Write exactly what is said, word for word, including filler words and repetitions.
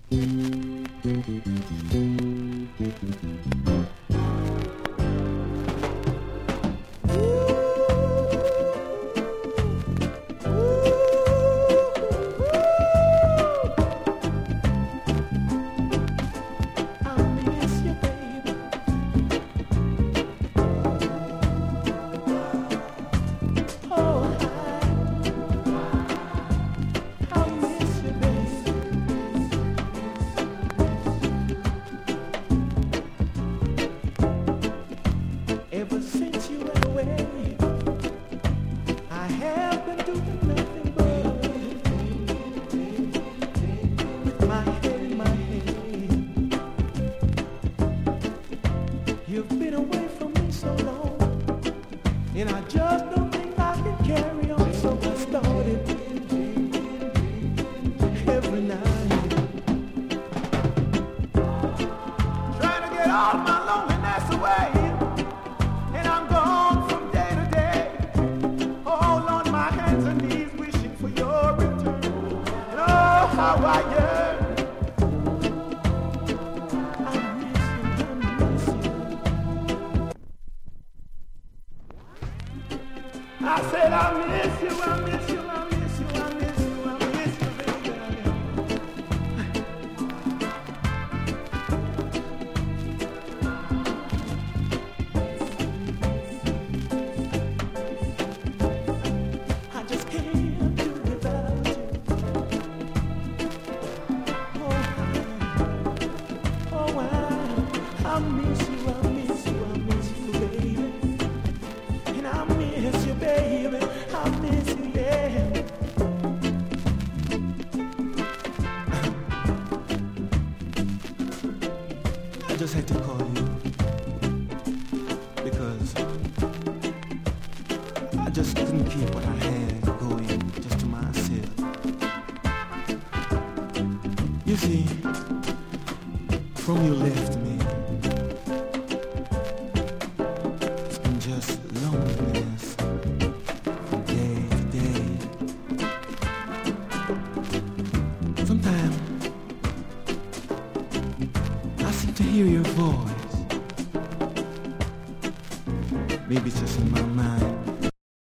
Ever since you went away, I have been doing nothing but with my head in my hand. You've been away from me so long, and I just don't think I can carry on. So I started every night trying to get all my loneliness away. How I yearn. I miss you, I miss you. I said I miss you, I miss you, I miss you, I miss you, I miss you, baby. I just can't do without you. I miss you, I miss you, I miss you, baby. And I miss you, baby. I miss you, yeah. I just had to call you because I just couldn't keep what I had going just to myself. You see, from you left me, it's been just loneliness from day to day. Sometimes I seem to hear your voice. Maybe it's just in my mind.